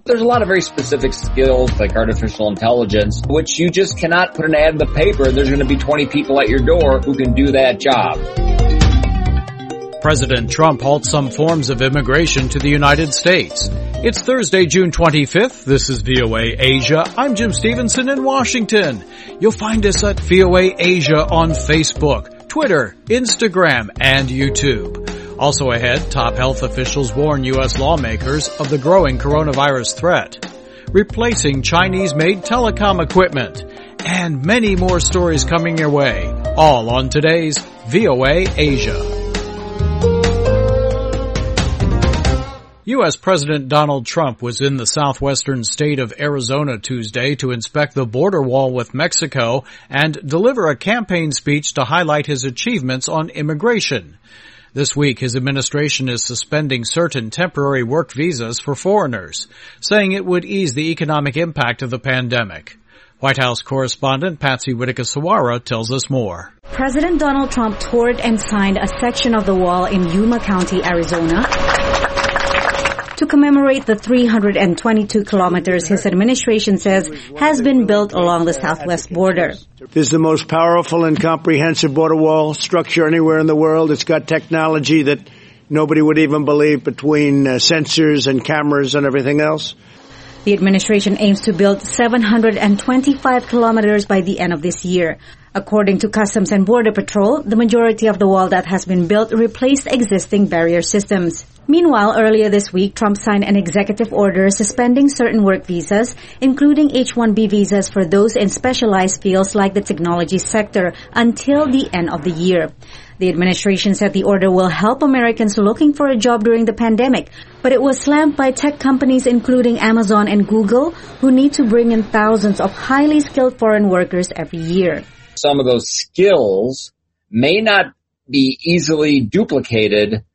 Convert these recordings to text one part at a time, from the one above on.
There's a lot of very specific skills like artificial intelligence, which you just cannot put an ad in the paper and there's going to be 20 people at your door who can do that job. President Trump halts some forms of immigration to the United States. It's Thursday, June 25th. This is VOA Asia. I'm Jim Stevenson in Washington. You'll find us at VOA Asia on Facebook, Twitter, Instagram, and YouTube. Also ahead, top health officials warn U.S. lawmakers of the growing coronavirus threat, replacing Chinese-made telecom equipment, and many more stories coming your way, all on today's VOA Asia. U.S. President Donald Trump was in the southwestern state of Arizona Tuesday to inspect the border wall with Mexico and deliver a campaign speech to highlight his achievements on immigration. This week, his administration is suspending certain temporary work visas for foreigners, saying it would ease the economic impact of the pandemic. White House correspondent Patsy Witteka-Sawara tells us more. President Donald Trump toured and signed a section of the wall in Yuma County, Arizona, to commemorate the 322 kilometers his administration says has been built along the southwest border. This is the most powerful and comprehensive border wall structure anywhere in the world. It's got technology that nobody would even believe between sensors and cameras and everything else. The administration aims to build 725 kilometers by the end of this year. According to Customs and Border Patrol, the majority of the wall that has been built replaced existing barrier systems. Meanwhile, earlier this week, Trump signed an executive order suspending certain work visas, including H-1B visas for those in specialized fields like the technology sector, until the end of the year. The administration said the order will help Americans looking for a job during the pandemic, but it was slammed by tech companies including Amazon and Google, who need to bring in thousands of highly skilled foreign workers every year. Some of those skills may not be easily duplicated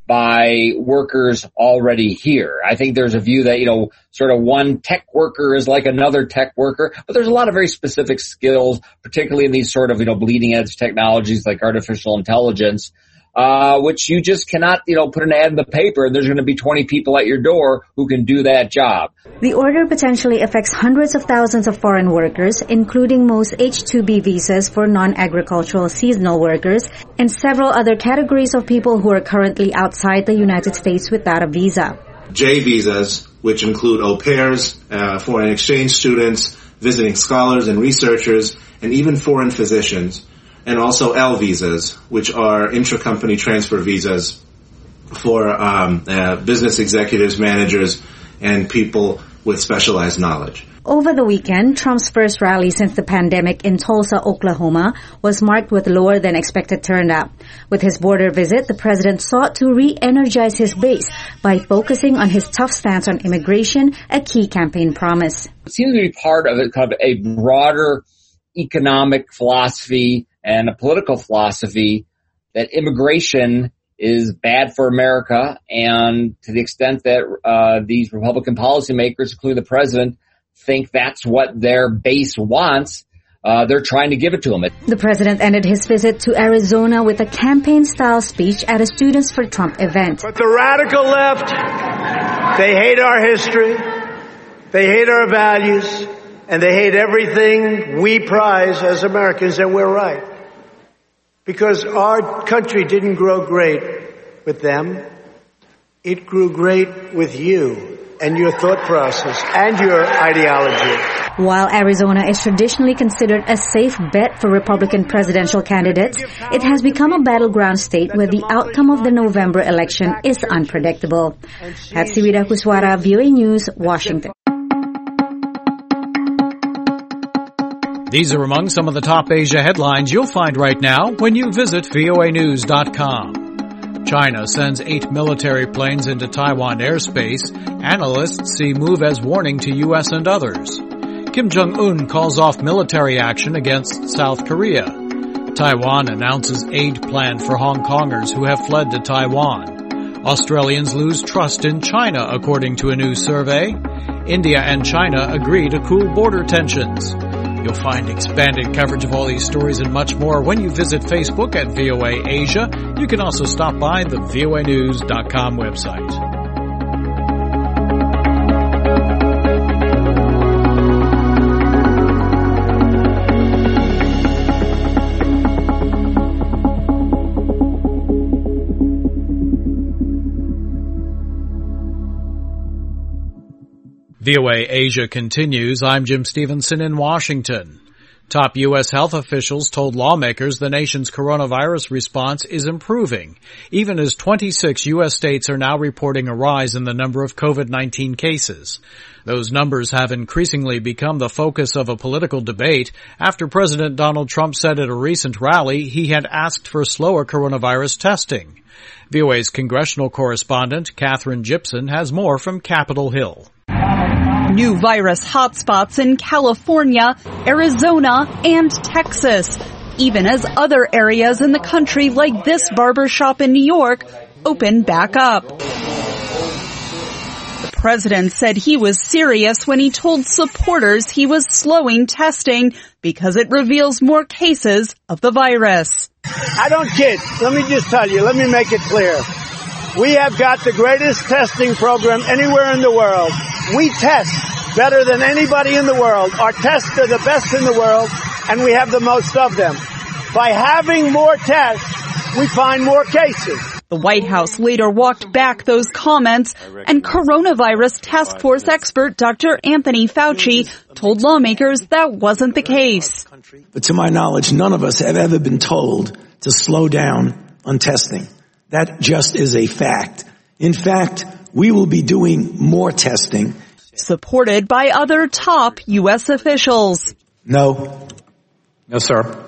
by workers already here. I think there's a view that, sort of one tech worker is like another tech worker, but there's a lot of very specific skills, particularly in these sort of, bleeding edge technologies like artificial intelligence, which you just cannot, put an ad in the paper and there's going to be 20 people at your door who can do that job. The order potentially affects hundreds of thousands of foreign workers, including most H-2B visas for non-agricultural seasonal workers and several other categories of people who are currently outside the United States without a visa. J visas, which include au pairs, foreign exchange students, visiting scholars and researchers, and even foreign physicians. And also L visas, which are intracompany transfer visas for business executives, managers, and people with specialized knowledge. Over the weekend, Trump's first rally since the pandemic in Tulsa, Oklahoma, was marked with lower than expected turnout. With his border visit, the president sought to re-energize his base by focusing on his tough stance on immigration, a key campaign promise. It seems to be part of a broader economic philosophy and a political philosophy that immigration is bad for America, and to the extent that these Republican policymakers, including the president, think that's what their base wants, they're trying to give it to them. The president ended his visit to Arizona with a campaign-style speech at a Students for Trump event. But the radical left, they hate our history, they hate our values, and they hate everything we prize as Americans, and we're right. Because our country didn't grow great with them. It grew great with you and your thought process and your ideology. While Arizona is traditionally considered a safe bet for Republican presidential candidates, it has become a battleground state where the outcome of the November election is unpredictable. Patsy Witteka-Sawara, VOA News, Washington. These are among some of the top Asia headlines you'll find right now when you visit voanews.com. China sends 8 military planes into Taiwan airspace. Analysts see move as warning to U.S. and others. Kim Jong-un calls off military action against South Korea. Taiwan announces aid plan for Hong Kongers who have fled to Taiwan. Australians lose trust in China, according to a new survey. India and China agree to cool border tensions. You'll find expanded coverage of all these stories and much more when you visit Facebook at VOA Asia. You can also stop by the voanews.com website. VOA Asia continues. I'm Jim Stevenson in Washington. Top U.S. health officials told lawmakers the nation's coronavirus response is improving, even as 26 U.S. states are now reporting a rise in the number of COVID-19 cases. Those numbers have increasingly become the focus of a political debate after President Donald Trump said at a recent rally he had asked for slower coronavirus testing. VOA's congressional correspondent, Katherine Gibson, has more from Capitol Hill. New virus hotspots in California, Arizona, and Texas, even as other areas in the country like this barbershop in New York open back up. The president said he was serious when he told supporters he was slowing testing because it reveals more cases of the virus. I don't kid. Let me just tell you, let me make it clear. We have got the greatest testing program anywhere in the world. We test better than anybody in the world. Our tests are the best in the world, and we have the most of them. By having more tests, we find more cases. The White House later walked back those comments, and coronavirus task force expert Dr. Anthony Fauci told lawmakers that wasn't the case. But to my knowledge, none of us have ever been told to slow down on testing. That just is a fact. In fact, we will be doing more testing. Supported by other top U.S. officials. No. No, sir.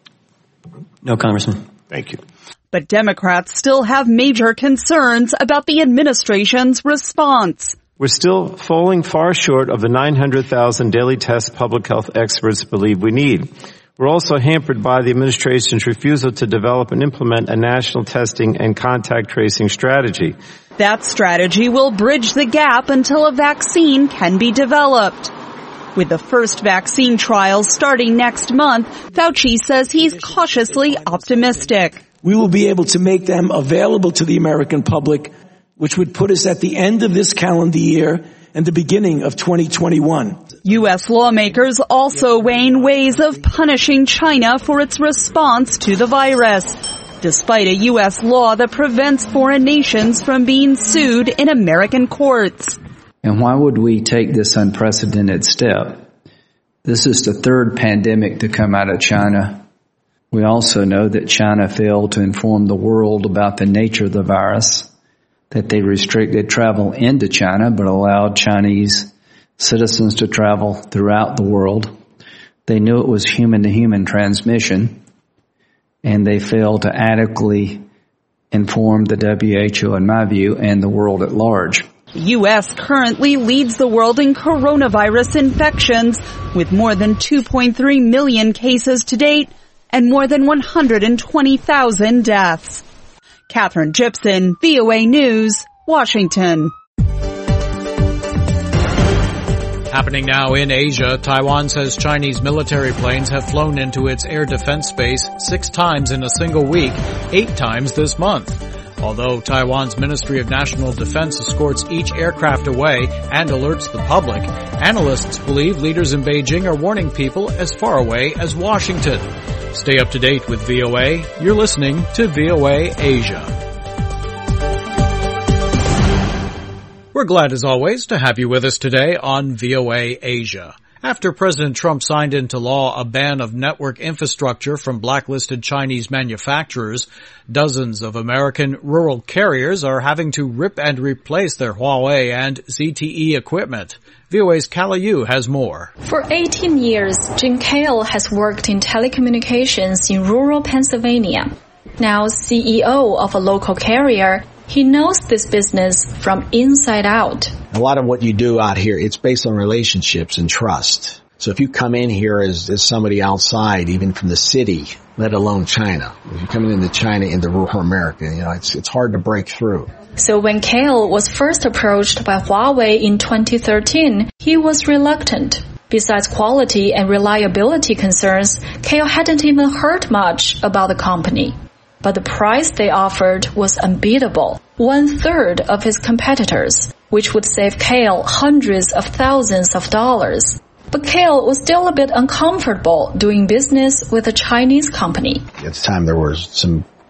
No, Congressman. Thank you. But Democrats still have major concerns about the administration's response. We're still falling far short of the 900,000 daily tests public health experts believe we need. We're also hampered by the administration's refusal to develop and implement a national testing and contact tracing strategy. That strategy will bridge the gap until a vaccine can be developed. With the first vaccine trials starting next month, Fauci says he's cautiously optimistic. We will be able to make them available to the American public, which would put us at the end of this calendar year and the beginning of 2021. U.S. lawmakers also weighing ways of punishing China for its response to the virus, despite a U.S. law that prevents foreign nations from being sued in American courts. And why would we take this unprecedented step? This is the third pandemic to come out of China. We also know that China failed to inform the world about the nature of the virus, that they restricted travel into China but allowed Chinese citizens to travel throughout the world. They knew it was human-to-human transmission, and they failed to adequately inform the WHO, in my view, and the world at large. The U.S. currently leads the world in coronavirus infections, with more than 2.3 million cases to date and more than 120,000 deaths. Katherine Gibson, VOA News, Washington. Happening now in Asia, Taiwan says Chinese military planes have flown into its air defense base 6 times in a single week, 8 times this month. Although Taiwan's Ministry of National Defense escorts each aircraft away and alerts the public, analysts believe leaders in Beijing are warning people as far away as Washington. Stay up to date with VOA. You're listening to VOA Asia. We're glad, as always, to have you with us today on VOA Asia. After President Trump signed into law a ban of network infrastructure from blacklisted Chinese manufacturers, dozens of American rural carriers are having to rip and replace their Huawei and ZTE equipment. VOA's Kala Yu has more. For 18 years, Jim Kale has worked in telecommunications in rural Pennsylvania. Now CEO of a local carrier, he knows this business from inside out. A lot of what you do out here, it's based on relationships and trust. So if you come in here as somebody outside, even from the city, let alone China, if you're coming into China, into rural America, it's hard to break through. So when Kale was first approached by Huawei in 2013, he was reluctant. Besides quality and reliability concerns, Kale hadn't even heard much about the company. But the price they offered was unbeatable, 1/3 of his competitors, which would save Kale hundreds of thousands of dollars. But Kale was still a bit uncomfortable doing business with a Chinese company. At the time, there was some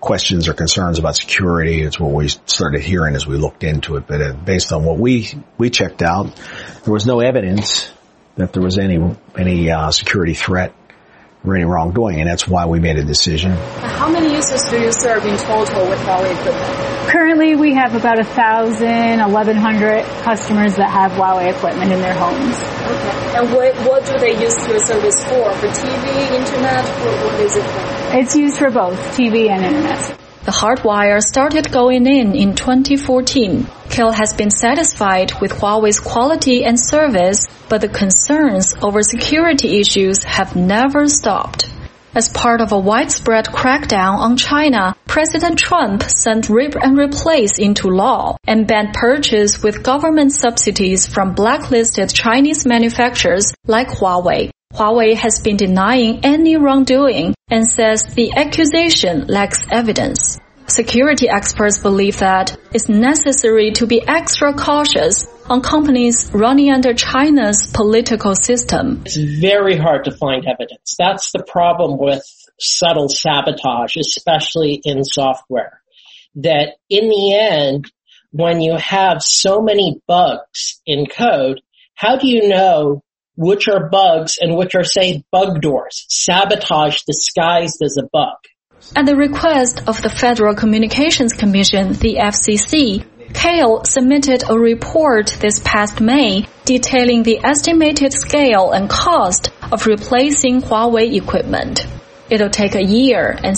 questions or concerns about security. It's what we started hearing as we looked into it. But based on what we checked out, there was no evidence that there was any security threat or any wrongdoing, and that's why we made a decision. How many users do you serve in total with Huawei equipment? Currently, we have about 1,000, 1,100 customers that have Huawei equipment in their homes. Okay. And what do they use your service for? For TV, internet, or what is it for? It's used for both TV and internet. The hardwire started going in 2014. Kail has been satisfied with Huawei's quality and service, but the concerns over security issues have never stopped. As part of a widespread crackdown on China, President Trump sent rip and replace into law and banned purchase with government subsidies from blacklisted Chinese manufacturers like Huawei. Huawei has been denying any wrongdoing and says the accusation lacks evidence. Security experts believe that it's necessary to be extra cautious on companies running under China's political system. It's very hard to find evidence. That's the problem with subtle sabotage, especially in software. That in the end, when you have so many bugs in code, how do you know which are bugs and which are, say, bug doors, sabotage disguised as a bug? At the request of the Federal Communications Commission, the FCC, Kail submitted a report this past May detailing the estimated scale and cost of replacing Huawei equipment. It'll take a year and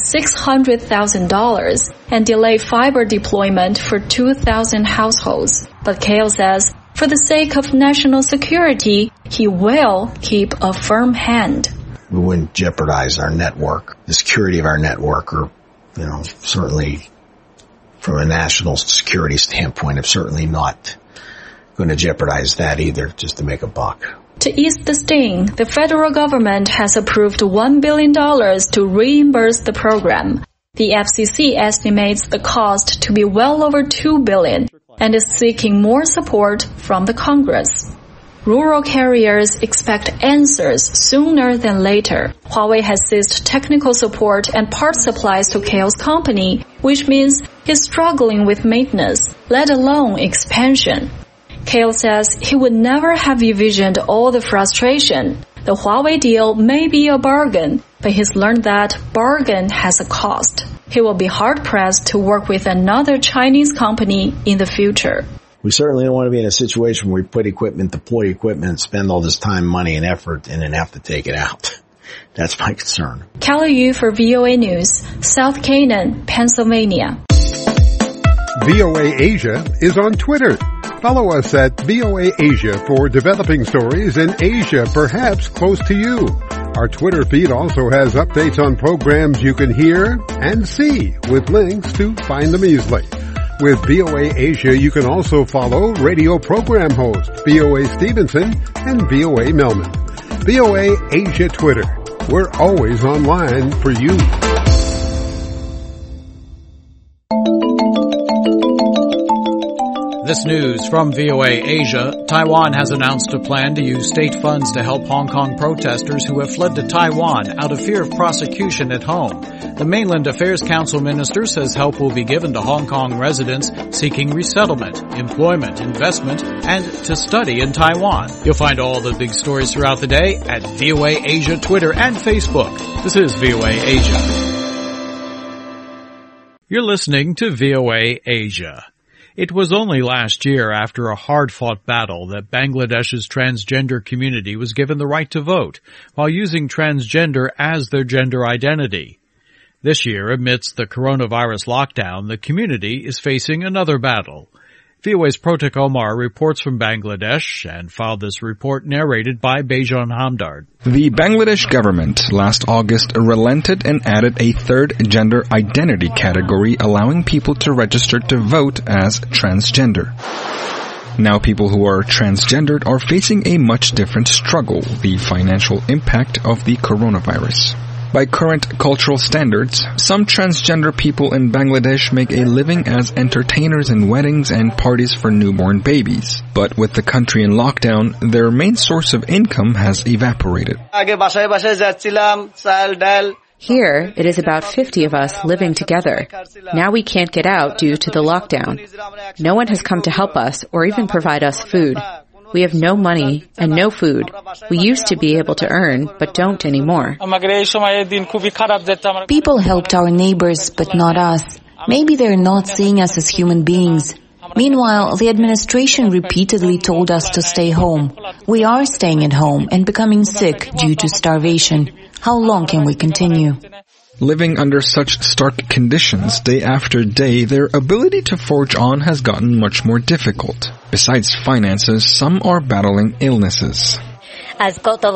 $600,000 and delay fiber deployment for 2,000 households. But Kail says, for the sake of national security, he will keep a firm hand. We wouldn't jeopardize our network, the security of our network, or, certainly from a national security standpoint, I'm certainly not going to jeopardize that either, just to make a buck. To ease the sting, the federal government has approved $1 billion to reimburse the program. The FCC estimates the cost to be well over $2 billion and is seeking more support from the Congress. Rural carriers expect answers sooner than later. Huawei has ceased technical support and parts supplies to Kail's company, which means he's struggling with maintenance, let alone expansion. Kail says he would never have envisioned all the frustration. The Huawei deal may be a bargain, but he's learned that bargain has a cost. He will be hard-pressed to work with another Chinese company in the future. We certainly don't want to be in a situation where we put equipment, deploy equipment, spend all this time, money, and effort, and then have to take it out. That's my concern. Kelly Yu for VOA News, South Canaan, Pennsylvania. VOA Asia is on Twitter. Follow us at VOA Asia for developing stories in Asia, perhaps close to you. Our Twitter feed also has updates on programs you can hear and see with links to find them easily. With VOA Asia, you can also follow radio program host VOA Stevenson and VOA Melman. VOA Asia Twitter. We're always online for you. This news from VOA Asia. Taiwan has announced a plan to use state funds to help Hong Kong protesters who have fled to Taiwan out of fear of prosecution at home. The Mainland Affairs Council minister says help will be given to Hong Kong residents seeking resettlement, employment, investment, and to study in Taiwan. You'll find all the big stories throughout the day at VOA Asia Twitter and Facebook. This is VOA Asia. You're listening to VOA Asia. It was only last year, after a hard-fought battle, that Bangladesh's transgender community was given the right to vote, while using transgender as their gender identity. This year, amidst the coronavirus lockdown, the community is facing another battle. VOA's Protik Omar reports from Bangladesh and filed this report narrated by Bejan Hamdard. The Bangladesh government last August relented and added a third gender identity category, allowing people to register to vote as transgender. Now people who are transgendered are facing a much different struggle, the financial impact of the coronavirus. By current cultural standards, some transgender people in Bangladesh make a living as entertainers in weddings and parties for newborn babies. But with the country in lockdown, their main source of income has evaporated. Here, it is about 50 of us living together. Now we can't get out due to the lockdown. No one has come to help us or even provide us food. We have no money and no food. We used to be able to earn, but don't anymore. People helped our neighbors, but not us. Maybe they're not seeing us as human beings. Meanwhile, the administration repeatedly told us to stay home. We are staying at home and becoming sick due to starvation. How long can we continue? Living under such stark conditions day after day, their ability to forge on has gotten much more difficult. Besides finances, some are battling illnesses. I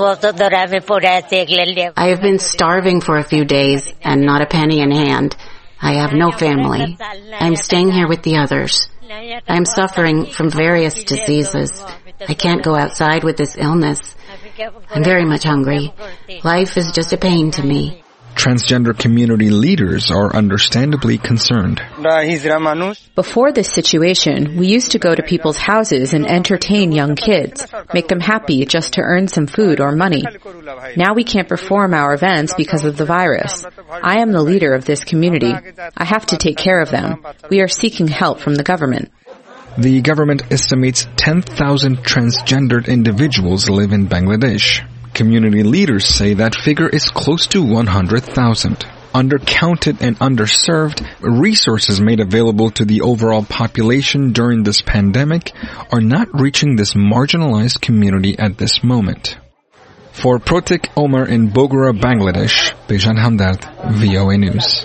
have been starving for a few days and not a penny in hand. I have no family. I'm staying here with the others. I'm suffering from various diseases. I can't go outside with this illness. I'm very much hungry. Life is just a pain to me. Transgender community leaders are understandably concerned. Before this situation, we used to go to people's houses and entertain young kids, make them happy just to earn some food or money. Now we can't perform our events because of the virus. I am the leader of this community. I have to take care of them. We are seeking help from the government. The government estimates 10,000 transgendered individuals live in Bangladesh. Community leaders say that figure is close to 100,000. Undercounted and underserved, resources made available to the overall population during this pandemic are not reaching this marginalized community at this moment. For Protik Omar in Bogora, Bangladesh, Bejan Hamdard, VOA News.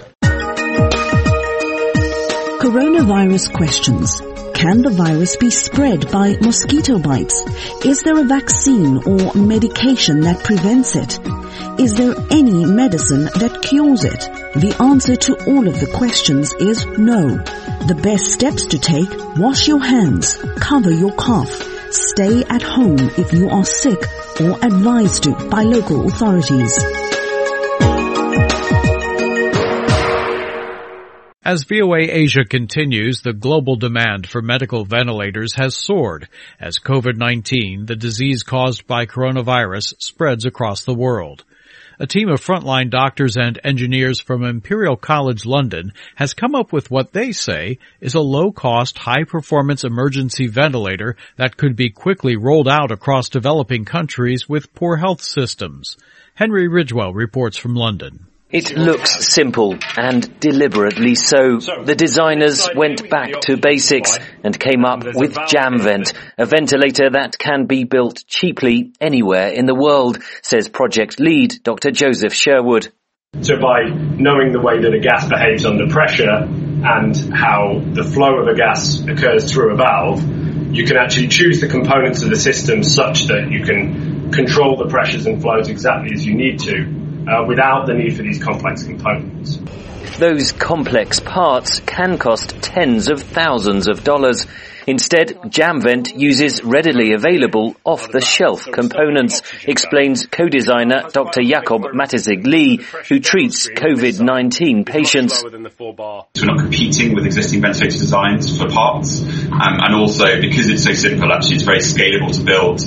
Coronavirus questions. Can the virus be spread by mosquito bites? Is there a vaccine or medication that prevents it? Is there any medicine that cures it? The answer to all of the questions is no. The best steps to take: wash your hands, cover your cough, stay at home if you are sick or advised to by local authorities. As VOA Asia continues, the global demand for medical ventilators has soared as COVID-19, the disease caused by coronavirus, spreads across the world. A team of frontline doctors and engineers from Imperial College London has come up with what they say is a low-cost, high-performance emergency ventilator that could be quickly rolled out across developing countries with poor health systems. Henry Ridgwell reports from London. It looks simple, and deliberately so. The designers went back to basics and came up with JamVent, a ventilator that can be built cheaply anywhere in the world, says project lead Dr. Joseph Sherwood. So by knowing the way that a gas behaves under pressure and how the flow of a gas occurs through a valve, you can actually choose the components of the system such that you can control the pressures and flows exactly as you need to. Without the need for these complex components. Those complex parts can cost tens of thousands of dollars. Instead, JamVent uses readily available off-the-shelf components, explains co-designer Dr. Jakob Matizig-Lee, who treats COVID-19 patients. We're not competing with existing ventilator designs for parts, and also because it's so simple, actually it's very scalable to build,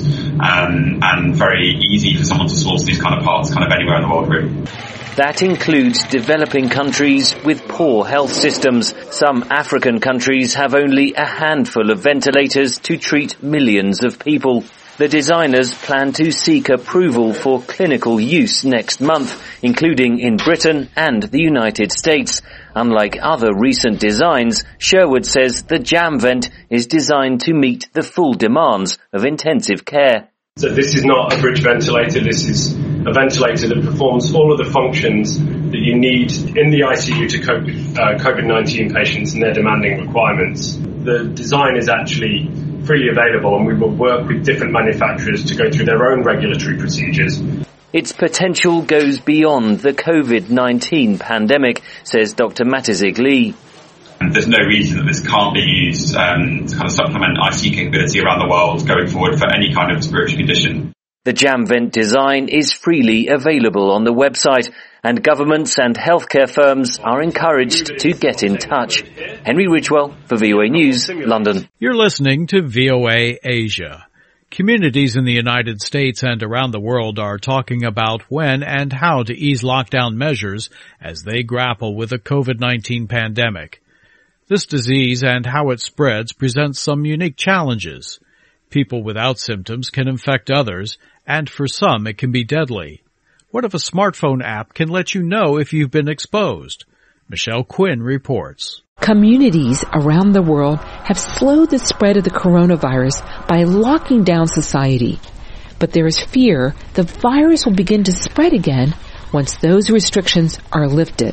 and very easy for someone to source these kind of parts kind of anywhere in the world, really. That includes developing countries with poor health systems. Some African countries have only a handful of ventilators to treat millions of people. The designers plan to seek approval for clinical use next month, including in Britain and the United States. Unlike other recent designs, Sherwood says the JamVent is designed to meet the full demands of intensive care. So this is not a bridge ventilator, this is a ventilator that performs all of the functions that you need in the ICU to cope with COVID-19 patients and their demanding requirements. The design is actually freely available, and we will work with different manufacturers to go through their own regulatory procedures. Its potential goes beyond the COVID-19 pandemic, says Dr. Matizig-Lee. There's no reason that this can't be used to kind of supplement ICU capability around the world going forward for any kind of respiratory condition. The JamVent design is freely available on the website, and governments and healthcare firms are encouraged to get in touch. Henry Ridgwell for VOA News, London. You're listening to VOA Asia. Communities in the United States and around the world are talking about when and how to ease lockdown measures as they grapple with the COVID-19 pandemic. This disease and how it spreads presents some unique challenges. People without symptoms can infect others, and for some it can be deadly. What if a smartphone app can let you know if you've been exposed? Michelle Quinn reports. Communities around the world have slowed the spread of the coronavirus by locking down society. But there is fear the virus will begin to spread again once those restrictions are lifted.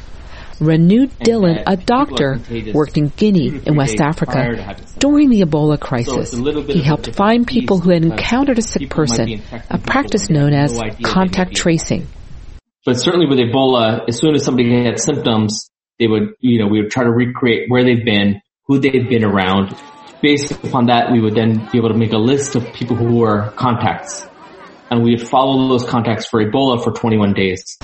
Renu Dillon, a doctor, worked in Guinea in West Africa during the Ebola crisis. He helped find people who had encountered a sick person, a practice known as contact tracing. But certainly with Ebola, as soon as somebody had symptoms, we would try to recreate where they've been, who they've been around. Based upon that, we would then be able to make a list of people who were contacts. And we would follow those contacts for Ebola for 21 days.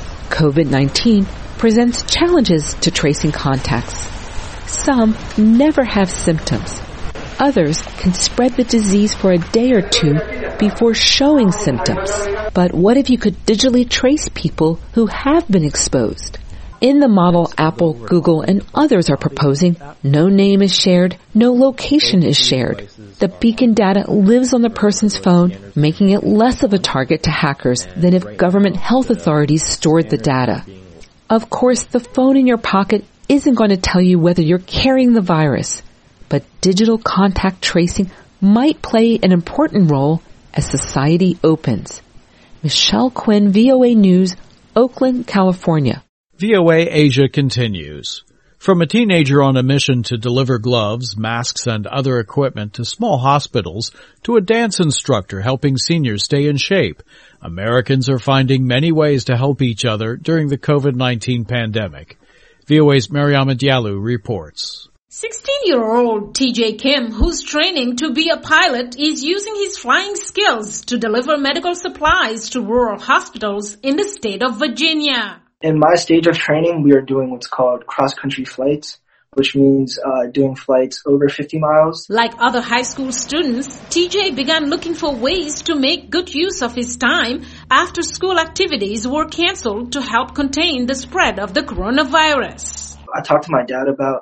COVID-19 presents challenges to tracing contacts. Some never have symptoms. Others can spread the disease for a day or two before showing symptoms. But what if you could digitally trace people who have been exposed? In the model Apple, Google, and others are proposing, no name is shared, no location is shared. The beacon data lives on the person's phone, making it less of a target to hackers than if government health authorities stored the data. Of course, the phone in your pocket isn't going to tell you whether you're carrying the virus, but digital contact tracing might play an important role as society opens. Michelle Quinn, VOA News, Oakland, California. VOA Asia continues. From a teenager on a mission to deliver gloves, masks, and other equipment to small hospitals to a dance instructor helping seniors stay in shape, Americans are finding many ways to help each other during the COVID-19 pandemic. VOA's Mariama Diallo reports. 16-year-old TJ Kim, who's training to be a pilot, is using his flying skills to deliver medical supplies to rural hospitals in the state of Virginia. In my stage of training, we are doing what's called cross-country flights, which means doing flights over 50 miles. Like other high school students, TJ began looking for ways to make good use of his time after school activities were canceled to help contain the spread of the coronavirus. I talked to my dad about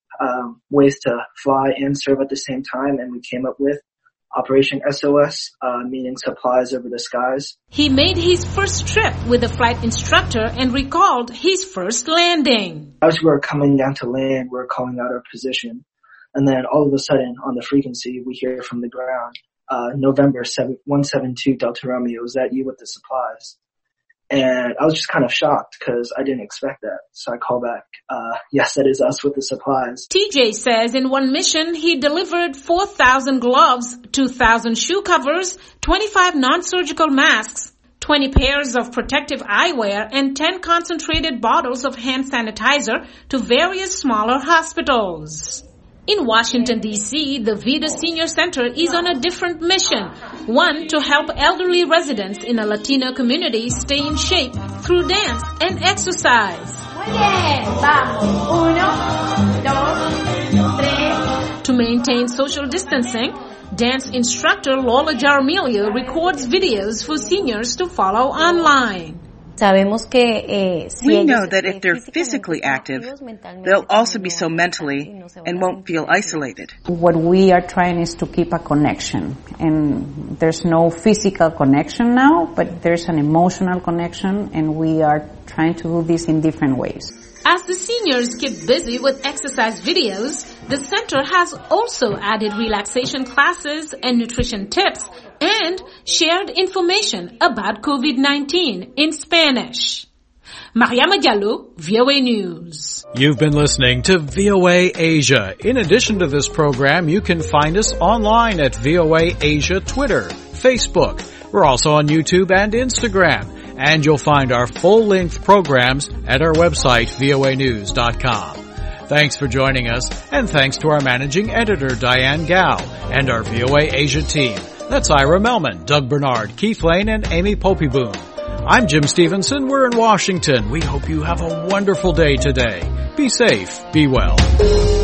ways to fly and serve at the same time, and we came up with Operation SOS, meaning supplies over the skies. He made his first trip with a flight instructor and recalled his first landing. As we were coming down to land, we were calling out our position. And then all of a sudden, on the frequency, we hear from the ground, November 172 Delta Romeo, is that you with the supplies? And I was just kind of shocked because I didn't expect that. So I call back, yes, that is us with the supplies. TJ says in one mission, he delivered 4,000 gloves, 2,000 shoe covers, 25 non-surgical masks, 20 pairs of protective eyewear, and 10 concentrated bottles of hand sanitizer to various smaller hospitals. In Washington, D.C., the Vida Senior Center is on a different mission, one to help elderly residents in a Latino community stay in shape through dance and exercise. To maintain social distancing, dance instructor Lola Jaramillo records videos for seniors to follow online. We know that if they're physically active, they'll also be so mentally and won't feel isolated. What we are trying is to keep a connection. And there's no physical connection now, but there's an emotional connection, and we are trying to do this in different ways. As the seniors keep busy with exercise videos, the center has also added relaxation classes and nutrition tips and shared information about COVID-19 in Spanish. Mariama Diallo, VOA News. You've been listening to VOA Asia. In addition to this program, you can find us online at VOA Asia Twitter, Facebook. We're also on YouTube and Instagram. And you'll find our full-length programs at our website, voanews.com. Thanks for joining us, and thanks to our managing editor, Diane Gao, and our VOA Asia team. That's Ira Melman, Doug Bernard, Keith Lane, and Amy Poppyboom. I'm Jim Stevenson. We're in Washington. We hope you have a wonderful day today. Be safe. Be well.